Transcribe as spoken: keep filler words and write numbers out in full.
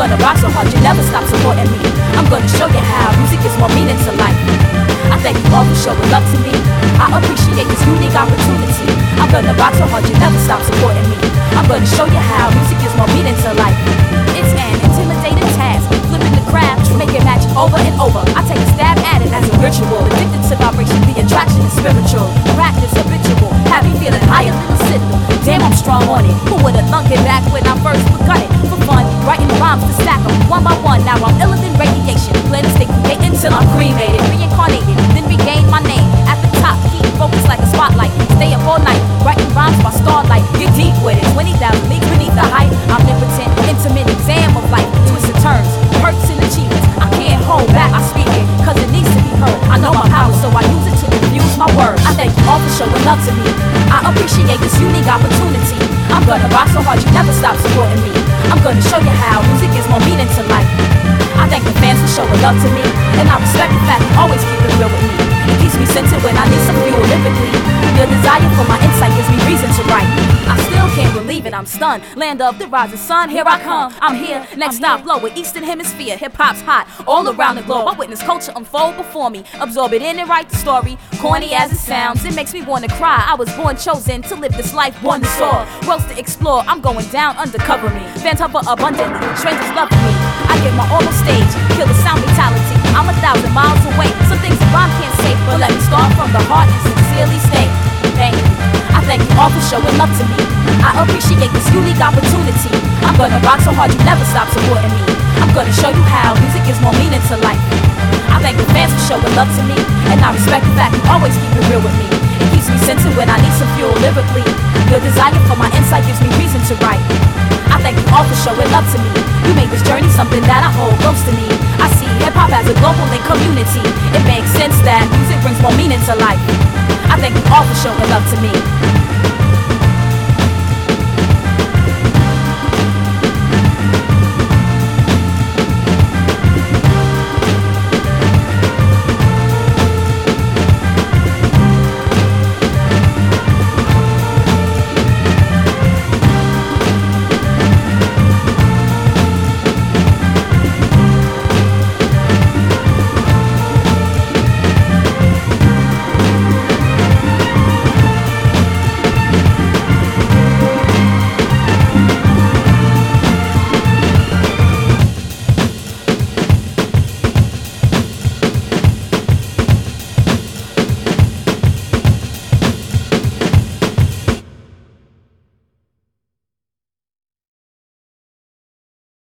gonna rock so hard you never stop supporting me. I'm gonna show you how music is more meaning to life. I thank you all for showing love to me. I appreciate this unique opportunity. I'm gonna rock so hard you never stop supporting me. I'm gonna show you how music is more meaning to life. It's an intimidating task, flipping the craft, making magic over and over. I take a stab at it as a ritual. Addicted to vibration, the attraction is spiritual. Practice habitual, have me feeling higher than a citadel. Damn, I'm strong on it. Who would've thunk it back when I first begun it? For fun, writing rhymes to stack them one by one. Now I'm iller than radiation. Plan to stay creating till I'm cremated, reincarnated, then regain my name at the top. Keep focused like a spotlight. Stay up all night, writing rhymes by starlight. Get deep with it. twenty thousand leagues beneath the height. Omnipotent, intimate exam of life. Twists and turns, perks and achievements. I can't hold back. I speak it, cause it needs to be heard. I know my power, so I use it to infuse my words. I thank you all for showing love to me. I appreciate this unique opportunity. I'm gonna rock so hard you never stop supporting me. I'm gonna show you how music is more meaning to life. I thank the fans for showing love to me, and I respect the fact you always keep it real with me. It keeps me centered when I need some fuel lyrically. Your desire for my insight gives me reason to write. I still can't believe it, I'm stunned. Land of the rising sun, here I come. I'm here, next stop, low with Eastern Hemisphere. Hip-hop's hot, all around the globe. I witness culture unfold before me. Absorb it in and write the story. Corny as it sounds, it makes me wanna cry. I was born chosen to live this life, born to soar. Worlds to explore, I'm going down, undercover me. Fans hover abundantly, strangers love me. I give my all on stage, kill the sound mentality. I'm a thousand miles away, some things a rhyme can't say, but let me start from the heart and sincerely state thank you. I thank you all for showing love to me. I appreciate this unique opportunity. I'm gonna rock so hard you never stop supporting me. I'm gonna show you how music is more meaning to life. I thank the fans for showing love to me, and I respect the fact you always keep it real with me. It keeps me centered when I need some fuel lyrically. Your desire for my insight gives me reason to write. I thank you all for showing love to me. You made this journey something that I hold close to me. I see hip-hop as a global link community. It makes sense that music brings more meaning to life. I thank you all for showing love to me.